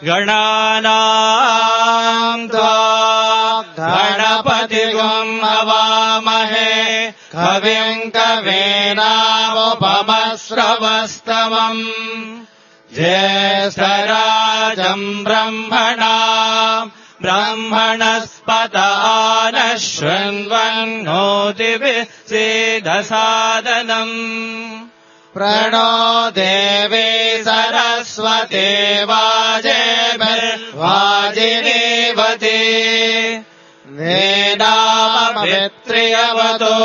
गणानाम् त्वा गणपतिगुम् हवामहे कविम् कवीनामुपमश्रवस्तमम् ज्येष्ठराजम् ब्रह्मणस्पत नः शृण्वन्नोतिभिः सीदसादनम् प्रणो देवी सरस्वती वाजेभिर्वाजिनीवती वेदामभित्र्यवतो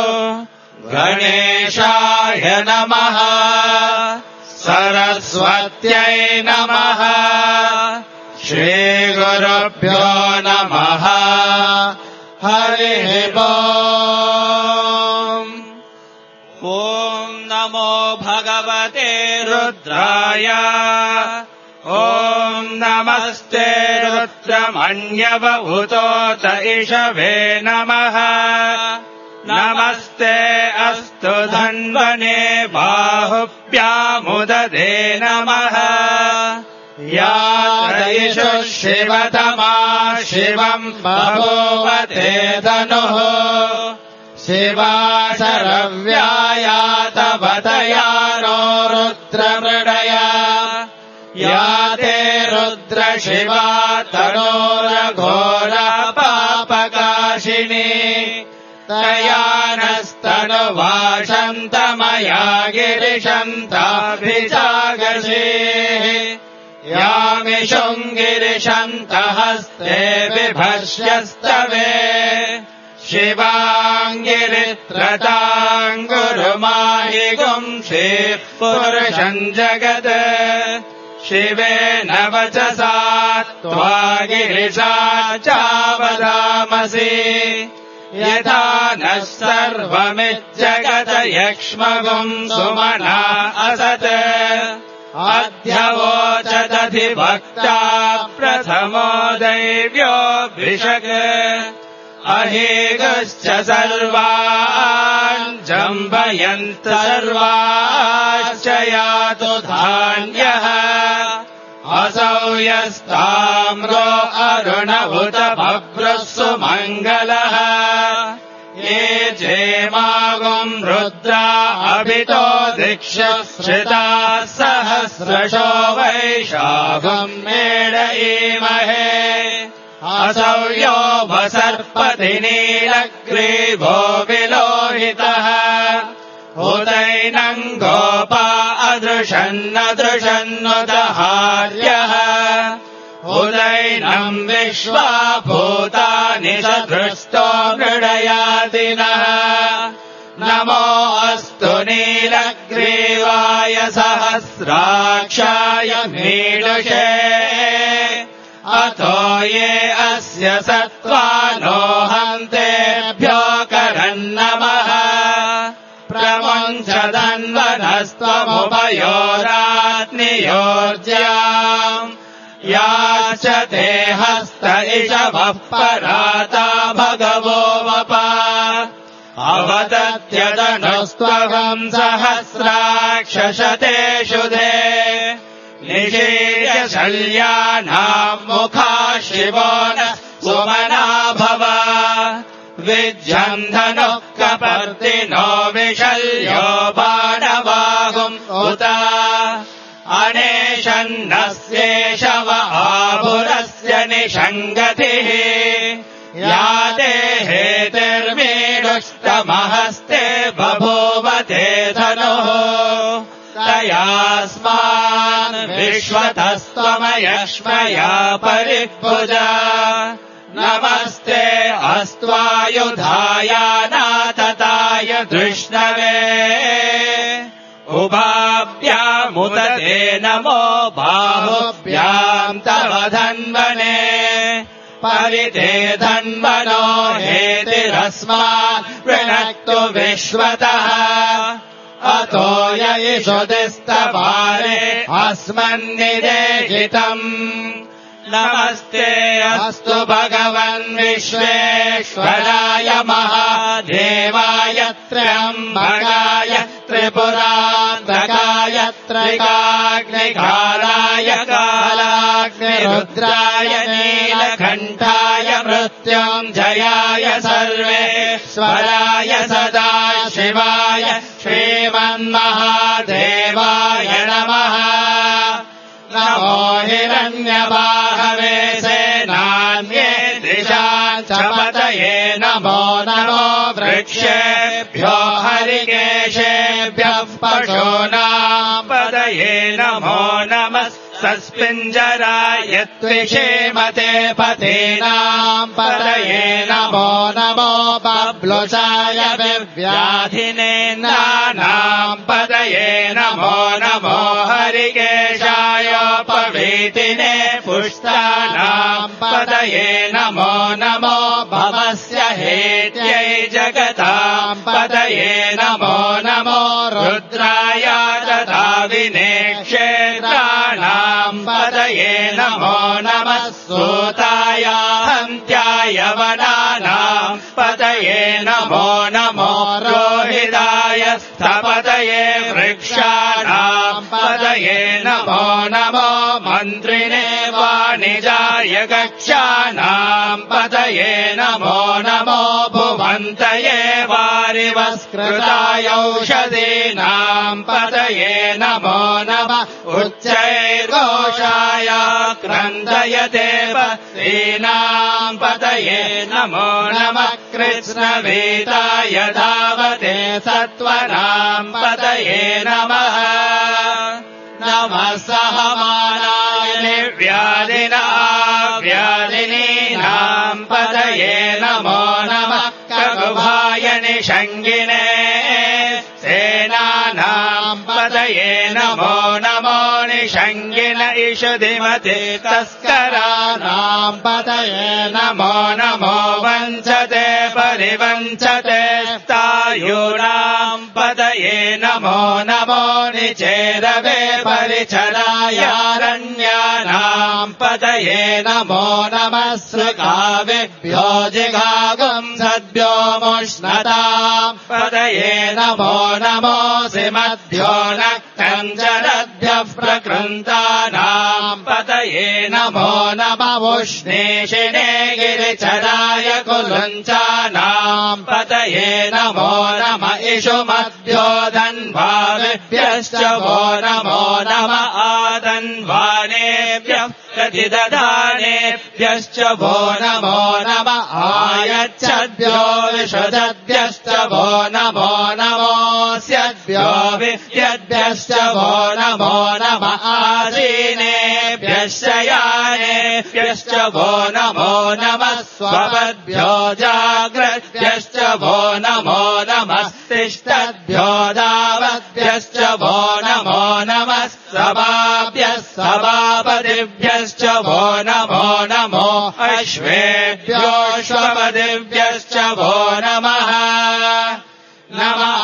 गणेशाय नमः सरस्वत्यै नमः श्रीगुरुभ्यो नमः हरिः ओम् ॐ नमो भगवते रुद्राय ॐ नमस्ते रुद्रमन्यवभूतोत इषवे नमः नमस्ते अस्तु धन्वने बाहुभ्यामुददे नमः या ईशु शिवतमा शिवम् बभूवते धनुः शिवा शरव्यायातवतया नो रुद्रमृडया या ते रुद्र शिवा तनोरघोरा पापकाशिनी तया नस्तनुवाशन्तमया गिरिशन्ताभिजागसेः यामिषुङ्गिरिशन्तहस्ते बिभर्ष्यस्तवे शिवाङ्गिरित्रताङ्गुरुमाहि गुंषे पुरुषम् जगत् शिवेन वचसा त्वा गिरिशा चावदामसि यथा नः सर्वमिज्जगत यक्ष्मगुम् सुमना असत् अध्यवोचदधिभक्ता प्रथमो दैव्यो भिषक् अहेगश्च सर्वान् जम्बयन्त सर्वाश्च यातु धान्यः असौ यस्ताम्रो अरुणभुत भव्रः सुमङ्गलः ये जेमागुम् रुद्रा अभितो दिक्षश्रिताः सहस्रशो वैशाखम् मेडयीमहे असौ यो वसर्पति नीलग्रीवो विलोहितः उदैनम् गोपा अदृशन्नदृशन्नुदहार्यः उदैनम् विश्वा भूतानि सदृष्टो मृडयादिनः नमो अस्तु नीलग्रीवाय सहस्राक्षाय मीडुषे अथो ये अस्य सत्त्वानो हन्तेभ्यो करन्नमः प्रमुञ्चदन्वनस्त्वमुभयोरात्नियोर्ज्याम् याचते हस्त इषवः पराता भगवो वपा अवदत्यदनुस्त्वहम् सहस्राक्षशतेषु दे निशीर्य शल्यानाम् मुखा शिवो न सुमना भव विज्यन्धनुः कपर्दिनो विशल्यो बाणवाहुम् उत अनेशन्नस्येषव आभुरस्य निषङ्गतिः या देहेतिर्मीडुष्टमहस्ते बभूवते धनुः तयास्मान् विश्वतस्त्वमयश्मया परिभुजा नमस्ते अस्त्वायुधाय नातताय धृष्णवे उभाभ्यामुदते नमो बाहुभ्याम् तव धन्वने परिते धन्वनो हेतिरस्मान् वृणक्तु विश्वतः अतो ययिषुदिस्तवारे अस्मन्निदेशितम् नमस्ते अस्तु भगवन् विश्वेश्वराय महादेवाय त्र्यम्बकाय त्रिपुरान्तकाय त्रिकाग्निकालाय कालाग्ने रुद्राय नीलकण्ठाय मृत्युञ्जयाय सर्वेश्वराय सदा शिवाय श्रीमन्महादेवाय नमः। नमो हिरण्यबाहवे सेनान्ये दिशाञ्च पतये नमो नमो वृक्षेभ्यो हरिकेशेभ्यः पशूनां पतये नमो नमः। सस्पिञ्जराय त्विषेमते पतीनां पतये नमो नमो बब्लुषाय विव्याधिनेन्द्राणां पतये नमो नमो हरिकेशायोपवीतिने पुष्टानां पतये नमो नमो भवस्य हेत्यै जगतां पतये नमो नमो रुद्राय तथा विनेक्षेत्राणां पतये नमो नमः। सूताय हन्त्याय वनानां पतये नमो नमो रोहिताय स्थपतये वृक्षाणां पतये नमो नमो मन्त्रिणे वाणिजाय गक्षाणां पतये नमो नमो भुवन्तये वारिवस्कृताय औषधीनां पतये नमो नमः। उच्चैर्घोषाय क्रन्दयते पत्नीनां पतये नमो नमः। कृष्णवेदाय धावते सत्त्वनां पतये नमः। नमः सहमानाय निर्व्याधिनाव्याधिनीनां पतये नमो नमः। ककुभाय निषङ्गिने सेनानां पतये नमो नमो निषङ्गिन इषुधिमते तस्कराणां पतये नमो नमो वञ्चते परिवञ्चते तायूणां पतये नमो नमो निचेरवे परिचरायारण्यानां पतये नमो नमः। सृगावेभ्यो जिगागं सद्भ्यो मुष्णतां पतये नमो नमो सिमद्भ्यो नक्तञ्जरद्भ्यः प्रकृन्तानां पतये नमो नमः। उष्णेशिने गिरिचराय कुलुञ्चानां पतये नमो नमः। इषुमद्भ्यो धन्वादिभ्यश्च वो नमो नमः। आदन्वानेभ्यः प्रतिदधानेभ्यश्च वो नमो नमः। आयच्छद्भ्यो विशुद्धभ्यश्च वो नमो नमोऽस्यद्भ्यो विद्यद्भ्यश्च वो नमो नमः। आसीनेभ्यश्च यानेभ्यश्च वो नमो नमः। स्वपद्भ्यो जाग्रद्भ्यश्च वो नमो नमः। तिष्ठद्भ्यो दावद्भ्यश्च वो नमो नमः। सभाभ्यः सभापतिभ्यश्च वो नमो नमो। अश्वेभ्योऽश्वपतिभ्यश्च वो नमः। नमः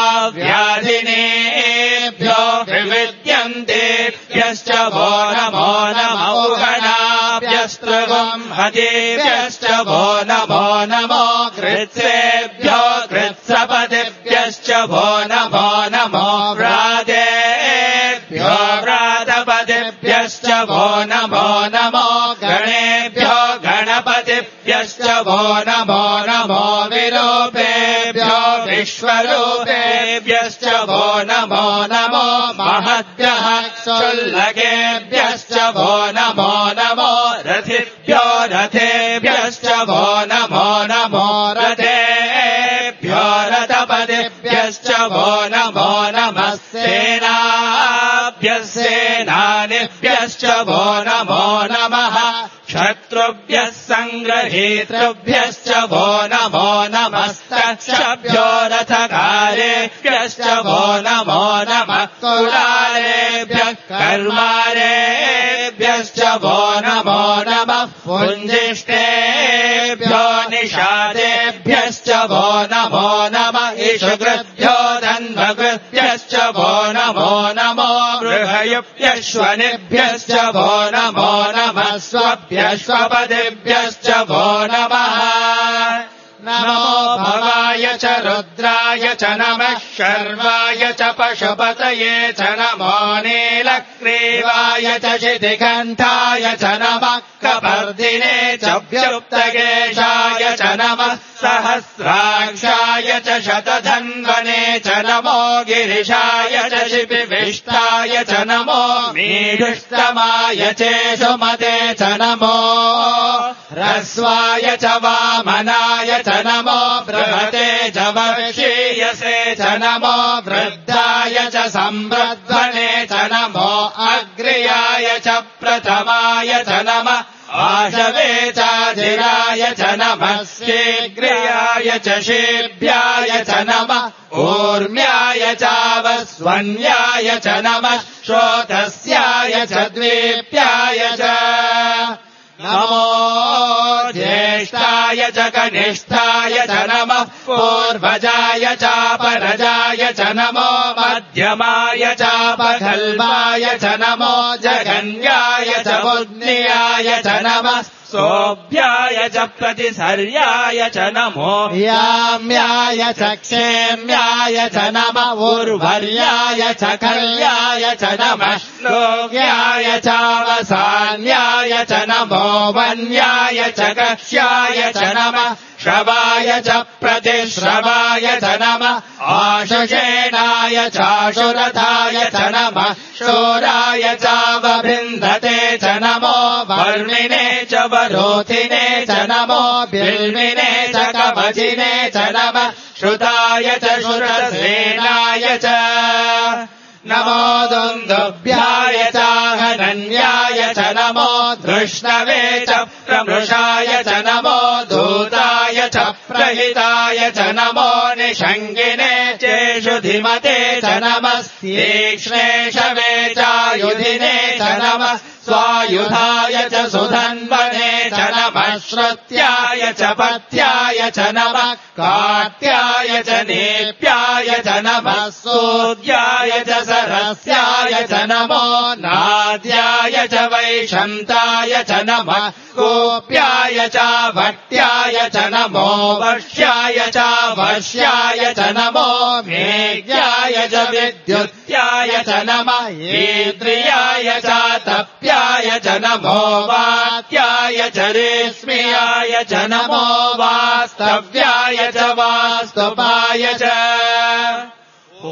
व्याधिनेभ्यो विविद्यन्तेभ्यश्च वो नमो नमः। गणाभ्यस्त्रुवं हतेभ्यश्च वो नमो नमो। कृत्सेभ्यो कृत्सपतिभ्यश्च वो नमो नमो। व्रातेभ्यो व्रातपतिभ्यश्च वो नमो नमो। गणेभ्यो गणपतिभ्यश्च वो नमो नमो। विरूपेभ्यो विश्वरूपेभ्यश्च वो नमो नमो। महद्भ्यः क्षुल्लकेभ्यश्च वो नमो नमो। रथिभ्यो रथेभ्यश्च वो नमो नमो। रथेभ्यो रथपतिभ्यश्च वो नमो नमः। सेनाभ्यः सेनानिभ्यश्च वो नमो नमः। शत्रुभ्यः सङ्ग्रहीतृभ्यश्च वो नमो नमस्तक्षभ्यो रथकारेभ्यश्च वो नमो नमः। कुलालेभ्यः कर्मारेभ्यश्च वो नमो नमः। पुञ्जिष्टेभ्यो निषादेभ्यश्च वो नमो नमः। इषुकृभ्यो धन्वकृभ्यश्च वो नमो नमो। बृहयुभ्यश्वनिभ्यश्च वो नमो नमः। स्वपतिभ्यश्च वो नमः। नमो भवाय च रुद्राय च नमः शर्वाय च पशुपतये च नमो नीलग्रीवाय च शितिकण्ठाय च नमः कपर्दिने च व्युक्तकेशाय च नमः सहस्राक्षाय च शतधन्वने च नमो गिरिशाय च शिपिविष्टाय च नमो मीढुष्टमाय चेषुमते च नमो ह्रस्वाय च वामनाय च नमो बृहते च वर्षीयसे च नमो वृद्धाय च संवृध्वने च नमो अग्र्याय च प्रथमाय च नमः आशवे चाजिराय च नमः शीघ्राय च शीभ्याय च नमः ऊर्म्याय चावस्वन्याय च नमः श्रोतस्याय च द्वीप्याय च नमो ज्येष्ठाय च कनिष्ठाय च नमः पूर्वजाय चापरजाय च नमो मध्यमाय चापखल्वाय च नमो जगन्याय च बुद्ध्याय च नमः सोऽभ्याय च प्रतिसर्याय च नमो याम्याय च क्षेम्याय च नमः उर्वर्याय च कल्याय च नमः श्लोक्याय चावसान्याय च नमो वन्याय च कक्ष्याय च नमः श्रवाय च प्रतिश्रवाय च नमः आशुषेणाय चाशुरथाय च नमः शूराय चावबृन्धते च नमो वर्मिणे च वरोधिने च नमो बिल्मिने च कवचिने च नमः श्रुताय च श्रुतसेनाय च नमो दुन्दुभ्याय चाहनन्याय च नमो धृष्णवे च प्रमृषाय च नमो दूताय च प्रहिताय च नमो निषङ्गिने चेषु धिमते च नमः तीक्ष्णेशवे चायुधिने च नमः स्वायुधाय च सुधन्वने च नमः श्रुत्याय च पथ्याय च नमः काट्याय च नेप्याय च नमः सूद्याय च सरस्याय च नमो नाद्याय च वैशन्ताय च नमः कोप्याय च भट्याय च नमो वर्ष्याय च वश्याय च नमो मेघ्याय च विद्युत्याय च नमः ईद्रियाय च तप्याय च नमो वात्याय च रेश्म्याय च नमो वास्तव्याय च वास्तुपाय च ॐ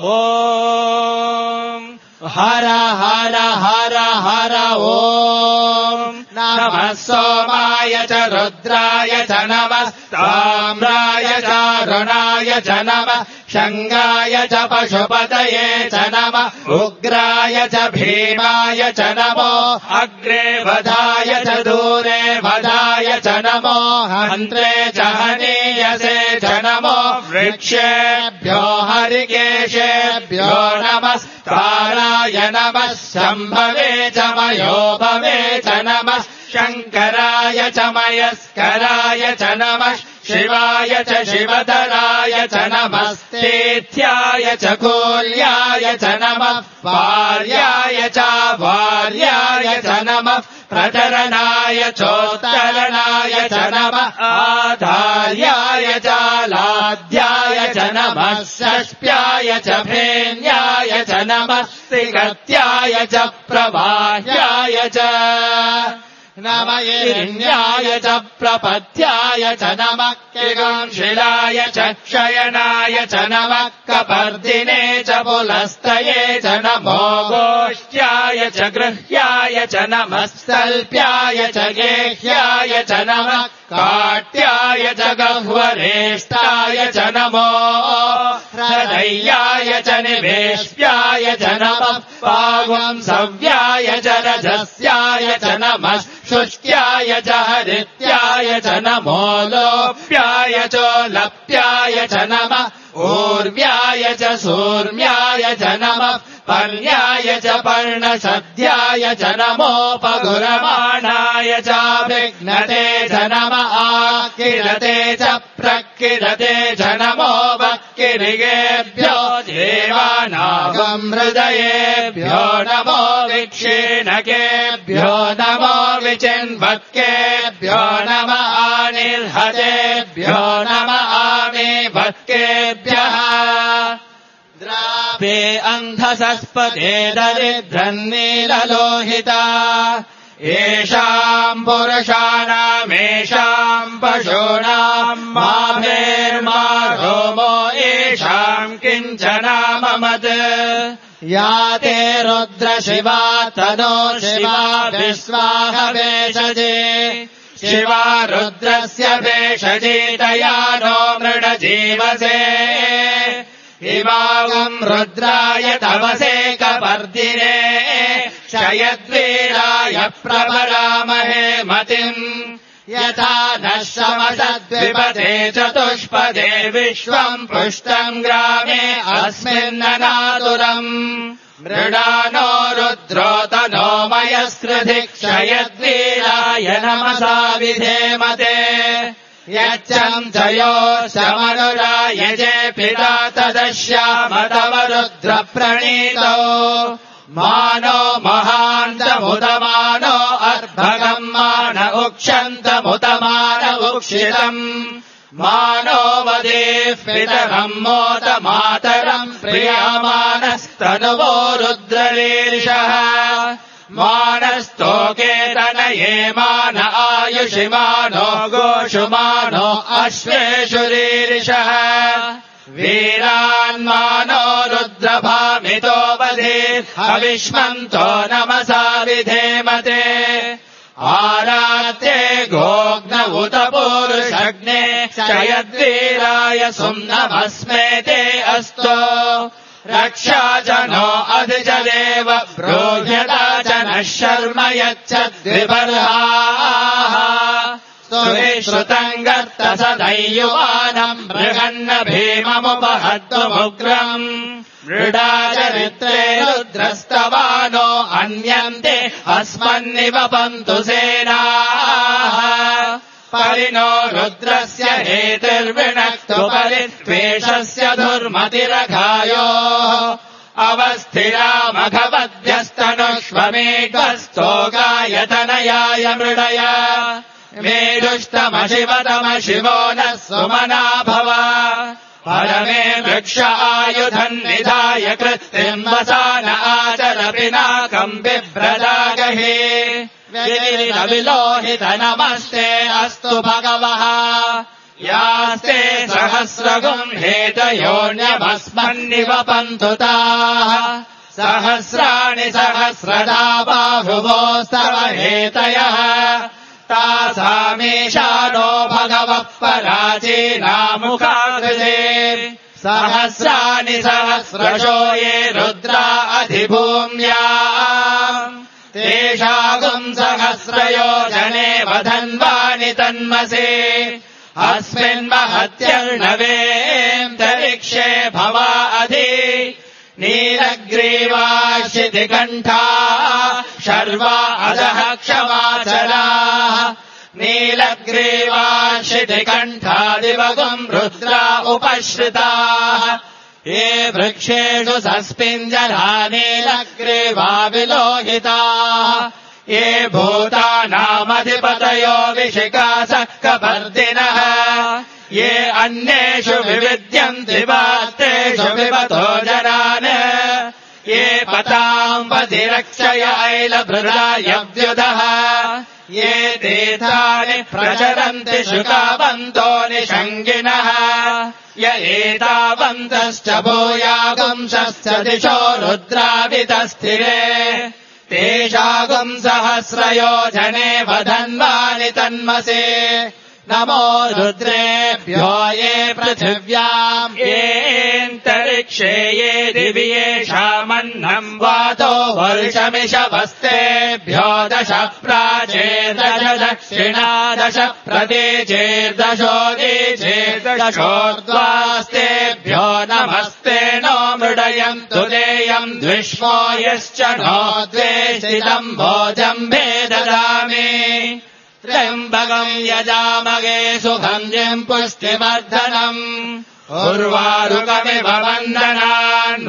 हर हर हर हर ॐ नमः सोमाय च रुद्राय च नमः ताम्राय च रुणाय च नमः शङ्गाय च पशुपतये च नमः उग्राय च भीमाय च नमो अग्रे वधाय च दूरे वधाय च नमो हन्त्रे च हनीयसे च नमो वृक्षेभ्यो हरिकेशेभ्यो नमः ताराय नमः शम्भवे च मयोभवे च नमः शङ्कराय च मयस्कराय च नमः शिवाय च शिवधराय च नमः स्तेथ्याय च कूल्याय च नमः वार्याय च वार्याय च नमः प्रचरणाय चोत्तरणाय च नमः आधार्याय च लाध्याय च नमः षष्प्याय च फेन्याय च नमः सिगत्याय च प्रवाह्याय च नमयिन्याय च प्रपथ्याय च नमः किगंशिलाय च क्षयनाय च नमः कपर्दिने च पुलस्तये च नमो गोष्ट्याय च गृह्याय च नमः सल्प्याय च गेह्याय च नमः काट्याय च गह्वरेष्ठाय च नमो हृदयाय च निवेश्याय च नमः पावंसव्याय च रजस्याय च नमः शुष्क्याय च हरित्याय च नमो लोप्याय च लप्याय च नमः ऊर्व्याय च सूर्म्याय च नमः पर्याय च पर्णसद्याय च नमोपगुरमाणाय च विघ्नते च नमः आकिरते च प्रकिरते च नमो वक्किरिगेभ्यो देवानागम् हृदयेभ्यो नमो विक्षीणकेभ्यो नमो विचिन्वक्केभ्यो नमः आनिर्हतेभ्यो नमः आमीवक्केभ्यः पे अन्धसस्पते दरिद्रन्नीललोहिता येषाम् पुरुषाणामेषाम् पशूनाम् माभेर्मा रोमो येषाम् किञ्चनाममत् या ते रुद्रशिवा तनो शिवा विश्वाह भेषजे शिवा रुद्रस्य भेषजीतया नो मृडजीवसे इमागम् रुद्राय तवसे कपर्दिने शयद्वीराय प्रवरामहे मतिम् यथा नः समसद्विपदे चतुष्पदे विश्वम् पुष्टम् ग्रामे अस्मिन्ननातुरम् मृडानो रुद्रोतनो मयस्कृधिक्षयद्वीराय नमसा विधेमते यच्चम् चयो शमनुरायजे पिता तदश्यामतव रुद्रप्रणीतौ मानो महान्तमुदमानो अर्भगम् मान उक्षन्तमुदमान उक्षितम् मानो वदेः पितरम् मोद मातरम् प्रियमानस्तनुवो रुद्रलीर्षः मानस्तोकेतनये मान आयुषि मानो गोषु मानो अश्वेषु रीरिषः वीरान्मानो रुद्रभामितो वधेत् अविष्मन्तो नमसा विधेमते आरात्ये गोग्न उत पूरुषग्ने शयद्वीराय सुम्नमस्मेते अस्तो रक्षा च नो अधिजदेव ब्रूह्यता च नः शर्म यच्छद्विबर्हाः सुविश्रुतम् गर्त सदैयुवानम् मृगन्न भीममुपहत्तुमुग्रम् मृडाचरित्रे रुद्रस्तवानो अन्यन्ते अस्मन्निवपन्तु सेनाः परिणो रुद्रस्य हेतिर्विणक्तु परित्वेषस्य दुर्मतिरघायोः अवस्थिरामघवद्भ्यस्तनुष्वमेकस्तो गायतनयाय मृडय मेढुष्टमशिवतमशिवो नः सुमना भव परमे वृक्ष आयुधम् निधाय कृत्तिम् वसान आचर पिनाकम् बिभ्रदागहे विलोहित नमस्ते अस्तु भगवः यास्ते सहस्रगुम् हेतयोऽन्यमस्मन्निवपन्तु ताः सहस्राणि सहस्रदा बाहुवोस्तव हेतयः तासामीशानो भगवः पराचीनामुखाकृते सहस्राणि सहस्रशो ये रुद्रा अधिभूम्या तेषागुम् सहस्रयोजने वधन्वानि तन्मसे अस्मिन्महत्यर्णवेऽन्तरिक्षे भवा अधि नीलग्रीवा शितिकण्ठा शर्वा अधः क्षमाचराः नीलग्रीवा शितिकण्ठा दिवगुम् रुद्रा उपश्रिताः ये वृक्षेषु सस्पिञ्जरा नीलग्रीवा विलोहिताः ये भूतानामधिपतयो विशिखासः कपर्दिनः ये अन्येषु विविद्यन्ति वात्तेषु विवतो जनान् ये पताम् पतिरक्षय ऐलभृदायव्युधः ये तीर्थानि प्रचरन्ति शुकावन्तो निषङ्गिनः य एतावन्तश्च भूयागुंसश्च दिशो रुद्रावितस्थिरे तेषागुम् सहस्रयोजने वधन्वानि तन्मसे नमो रुद्रेभ्यो ये पृथिव्याम् येऽन्तरिक्षे ये दिवि येषामन्नम् वातो वर्षमिषवस्तेभ्यो दश प्राचेर्दश दक्षिणा दश प्रतीचेर्दशोदीचेर्दशोर्ध्वास्तेभ्यो नमस्ते नो मृडयन्तु देयम् द्विष्मो यश्च नो द्वेषितम् भोजम्भे ददामि त्र्यम्बकम् यजामगे सुगन्धिम् पुष्टिवर्धनम् उर्वारुकमिव वन्दनान्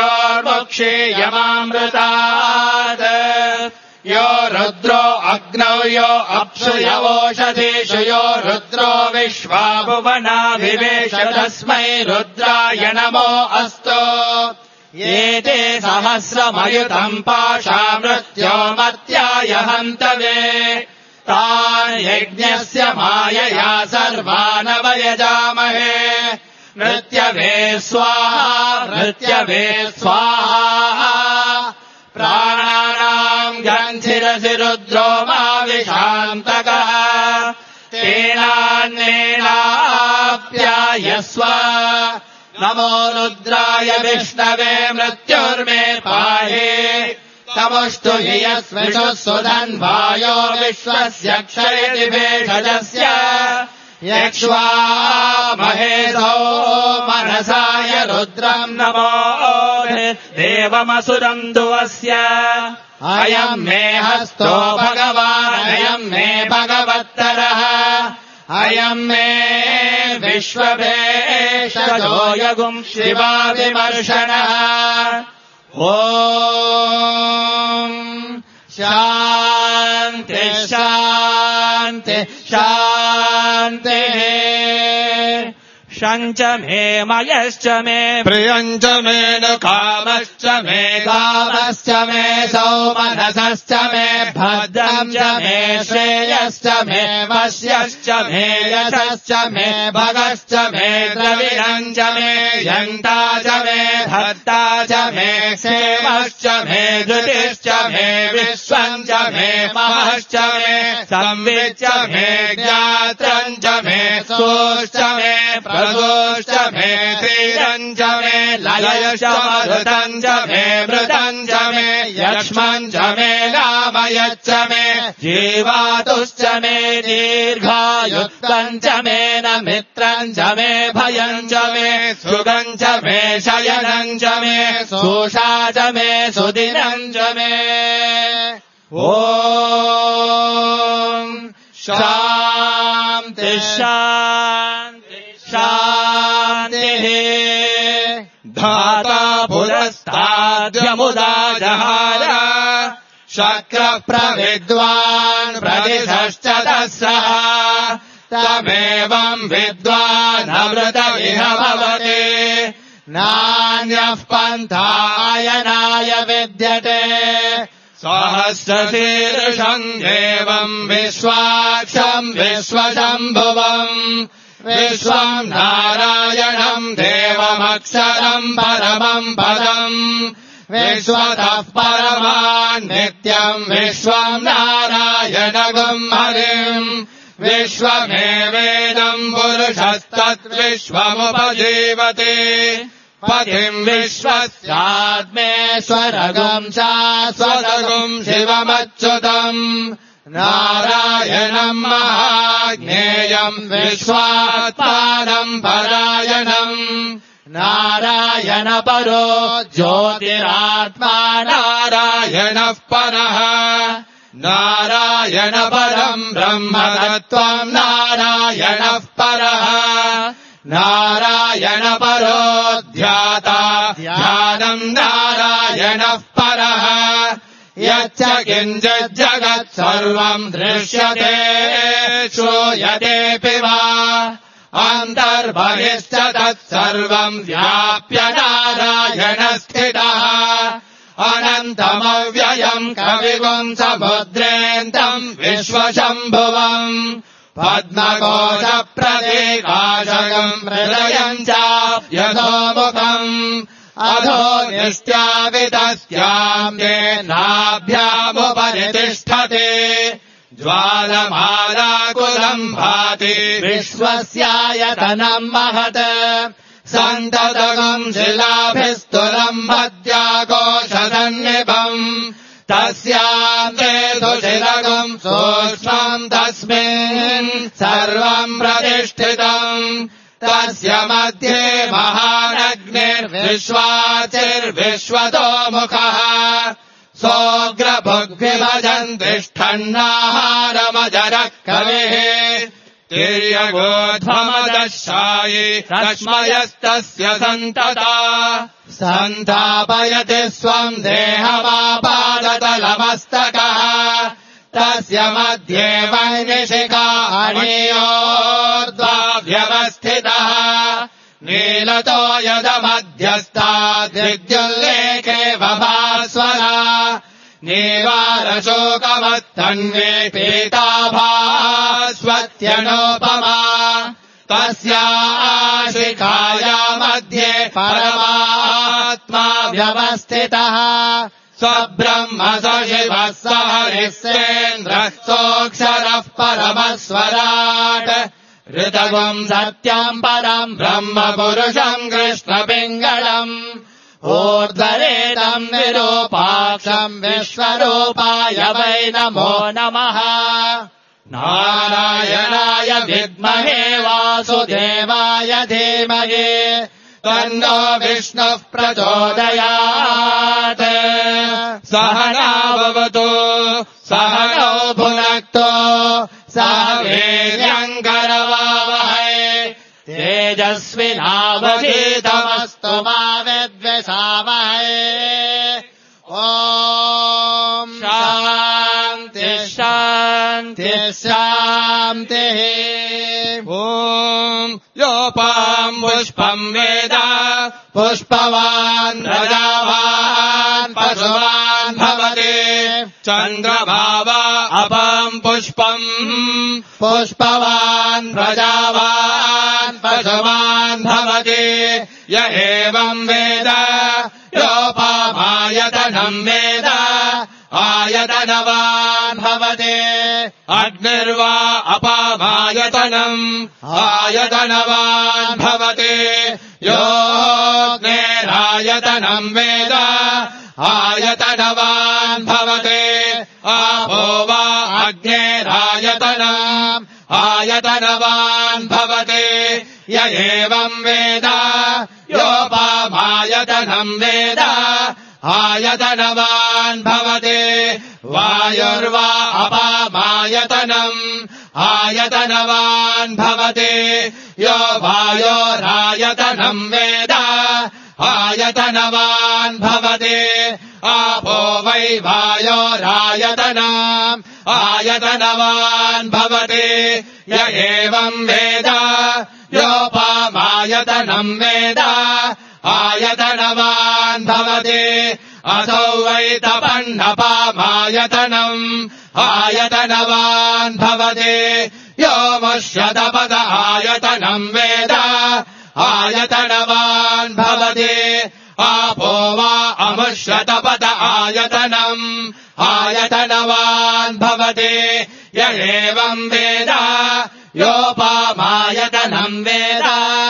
मृत्योर्मुक्षीयमामृतात् यो रुद्रो अग्नौ यो अप्सु यवोषधीषु यो रुद्रो विश्वा भुवनाभिवेश तस्मै रुद्राय नमो अस्तु एते सहस्रमयुतम् पाशा मृत्योमत्याय हन्तवे तान् यज्ञस्य मायया सर्वानवयजामहे मृत्यवे स्वाहा प्राणानाम् गन्धिरसि रुद्रो मा विशान्तकः तेनान्नेनाप्यायस्व नमो रुद्राय विष्णवे मृत्युर्मे पाहि तमुष्टु हि यस्मिषुः सुधन्वायो विश्वस्य क्षयति भेषजस्य यक्ष्वा महेशो मनसाय रुद्रम् नमो देवमसुरम् दुवस्य अयम् मे हस्तो भगवान् अयम् मे भगवत्तरः अयम् मे विश्वभेषजो यगुम् शिवाविमर्शनः ॐ शान्ति शान्ति शान्तिः शञ्च मे मयश्च मे प्रियञ्च मे न कामश्च मे कामश्च मे सौमनसश्च मे भद्रम् च मे श्रेयश्च मे वश्यश्च मे यशश्च मे भगश्च मे द्रविणम् च मे यन्ता च मे धर्ता च मे क्षेमश्च मे धृतिश्च मे विश्वम् च मे महश्च मे संविच्च मे ज्ञात्रम् च मे सोश्च मे प्रदोश्च मे तीरम् च मे लयश्च मधुतम् च मे मृतम् च मे यक्ष्मम् च मे नामयच्च मे जीवातुश्च मे दीर्घायुत्वम् च मे न मित्रम् च मे भयम् च मे सुखम् च मे शयनम् च मे सोषा च मे सुदिनम् च मे ॐ शान्ति शान्ति शान्तिः धाता पुरस्ताद्यमुदा जहार शक्रः प्रविद्वान् प्रतिशश्च तस्रः तमेवम् विद्वान् अमृत इह भवति नान्यः पन्थायनाय विद्यते सहस्रशीर्षम् देवम् विश्वाक्षम् विश्वशम्भुवम् विश्वम् नारायणम् देवमक्षरम् परमम् पदम् विश्वतः परमान् नित्यम् विश्वम् नारायणगम् हरिम् विश्वमेवेदम् पुरुषस्तद्विश्वमुपजीवति पतिम् विश्वस्यात्मेश्वरगम् शाश्वतगुम् शिवमच्युतम् नारायणम् महाज्ञेयम् विश्वात्मानम् परायणम् नारायणपरो ज्योतिरात्मा नारायणः परः नारायणपरम् ब्रह्मतत्त्वम् नारायणः परः नारायणपरो ध्याता ध्यानम् नारायणः परः यच्च किञ्चिज्जगत् सर्वम् दृश्यते श्रूयतेऽपि वा अन्तर्बहिश्च तत्सर्वम् व्याप्य नारायणस्थितः अनन्तमव्ययम् कविगुम् समुद्रेन्तम् विश्वशम्भुवम् पद्मकोशप्रदेकाशकम् हृदयम् चाप्यधोमुखम् अधो निष्ट्यावितस्याम् नाभ्यामुपरि तिष्ठति ज्वालमालाकुलम् भाति विश्वस्यायतनम् महत् सन्ततगम् शिलाभिस्तुलम् मध्याकोशसन्निभम् तस्याम् ते सुशिरगम् सूक्ष्मम् तस्मिन् सर्वम् प्रतिष्ठितम् तस्य मध्ये महानग्निर्विश्वाचिर्विश्वतो मुखः सोऽग्रभुग्विभजन् तिष्ठन्नाहारमजरः कविः तिर्यगोध्वमदशायि रश्मयस्तस्य सन्तता सन्तापयति स्वम् देहमापादतलमस्तकः तस्य मध्ये वह्निशिखा अणियोर्ध्वा व्यवस्थितः नीलतो यदमध्यस्ताद्विद्युल्लेखे वभास्वरा नीवारशोकवत्तन्वे पीताभास्वत्यनोपमा तस्याशिखाया मध्ये परमात्मा व्यवस्थितः स्वब्रह्म स शिवः स हरिश्चेन्द्रः सोऽक्षरः परमस्वराट् ऋतवम् सत्यम् परम् ब्रह्म पुरुषम् कृष्णपिङ्गलम् ऊर्ध्वरेतम् विरूपाक्षम् विश्वरूपाय वै नमो नमः नारायणाय विद्महे वासुदेवाय धीमहि तन्नो विष्णुः प्रचोदयात् सहना भवतु सहनौ भुनक्तु सह वीर्यङ्करवावहै तेजस्विनावधीतमस्तु मा विद्विषावहै ॐ शान्ति शान्ति शान्तिः ॐ योपाम् पुष्पम् वेद पुष्पवान् प्रजावान् पशुवान् भवति चन्द्रभावा अपाम् पुष्पम् पुष्पवान् प्रजावान् पशुवान् भवति य एवम् वेद योपामायतनम् वेद आयतनवान् भवति अग्निर्वा अपामायतनम् आयतनवान् भवति योऽग्नेरायतनम् वेद आयतनवान् भवति आपो वा अग्नेरायतनम् आयतनवान् भवति य एवम् वेद योपामायतनम् वेद आयतनवान् भवति वायुर्वा अपामायतनम् आयतनवान् भवति यो वायोरायतनम् वेद आयतनवान् भवति आपो वै वायोरायतनम् आयतनवान् भवति य एवम् वेद योपामायतनम् वेद आयतनवान् भवति असौ वै तपन्नपामायतनम् आयतनवान् भवति यो मुष्यतपद आयतनम् वेद आयतनवान् भवति आपो वा अमुष्यतपद आयतनम् आयतनवान् भवति य एवम् वेद योपामायतनम् वेद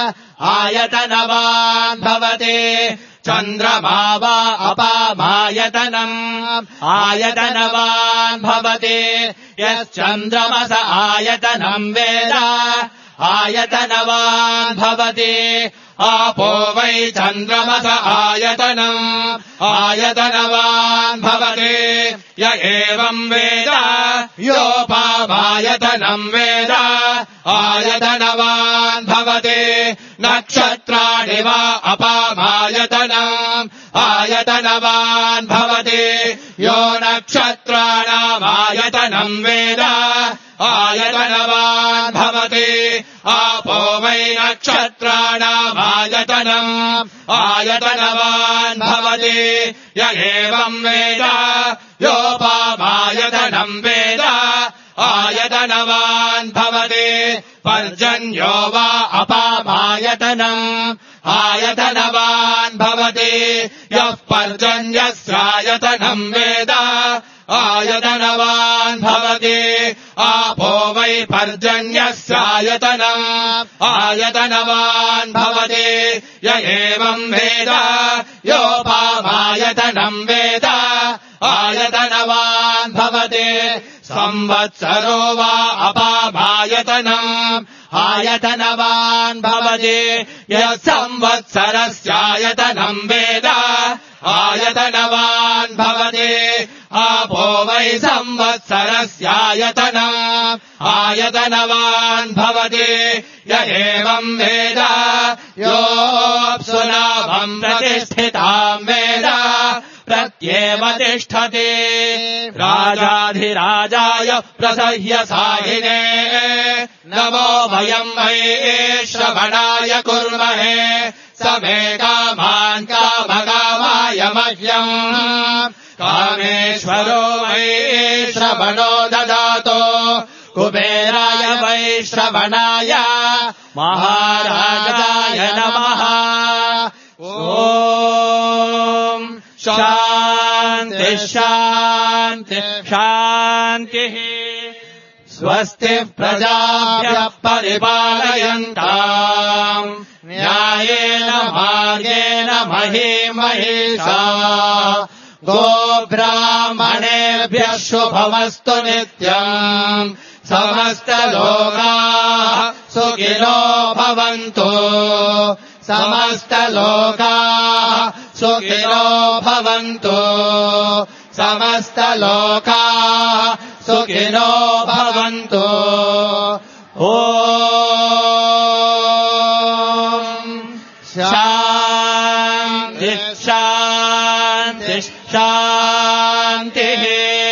आयतनवान् भवति चन्द्रमा वा अपामायतनम् आयतनवान् भवति यश्चन्द्रमस आयतनम् वेद आयतनवान् भवति आपो वै चन्द्रमस आयतनम् आयतनवान् भवति य एवम् वेद योपामायतनम् वेद आयतनवान् भवति नक्षत्राणि वा अपामायतनम् आयतनवान् भवति यो नक्षत्राणामायतनम् वेद आयतनवान् भवति आपो वै नक्षत्राणामायतनम् आयतनवान् भवति य एवम् वेद योपामायतनम् वेद आयतनवान् भवति पर्जन्यो वा अपामायतनम् आयतनवान् भवति यः पर्जन्यस्यायतनम् वेद आयतनवान् भवति आपो वै पर्जन्यस्यायतनम् आयतनवान् भवति य एवम् वेद योपामायतनम् वेद आयतनवान् भवति संवत्सरो वा अपामायतनम् आयतनवान् भवति यः संवत्सरस्यायतनम् वेद आयतनवान् भवति आपो वै संवत्सरस्यायतनम् आयतनवान् भवति य एवम् वेद योऽप्सुनाभम् प्रतिष्ठिताम् वेद प्रत्येव तिष्ठति राजाधिराजाय प्रसह्य साहिने नमो वयम् वै श्रवणाय कुर्महे समे कामान् कामकामाय मह्यम् कामेश्वरो वै श्रवणो ददातो कुबेराय वै श्रवणाय महाराजाय नमः ॐ शान्ति शान्ति शान्तिः स्वस्ति प्रजाभ्यः परिपालयन्ताम् न्यायेन मार्गेण महीमहीषा गोब्राह्मणेभ्यः शुभमस्तु नित्यम् समस्तलोकाः सुखिनो भवन्तु समस्तलोकाः सुखिनो भवन्तु समस्तलोकाः सुखिनो भवन्तु ॐ शान्ति शान्ति शान्तिः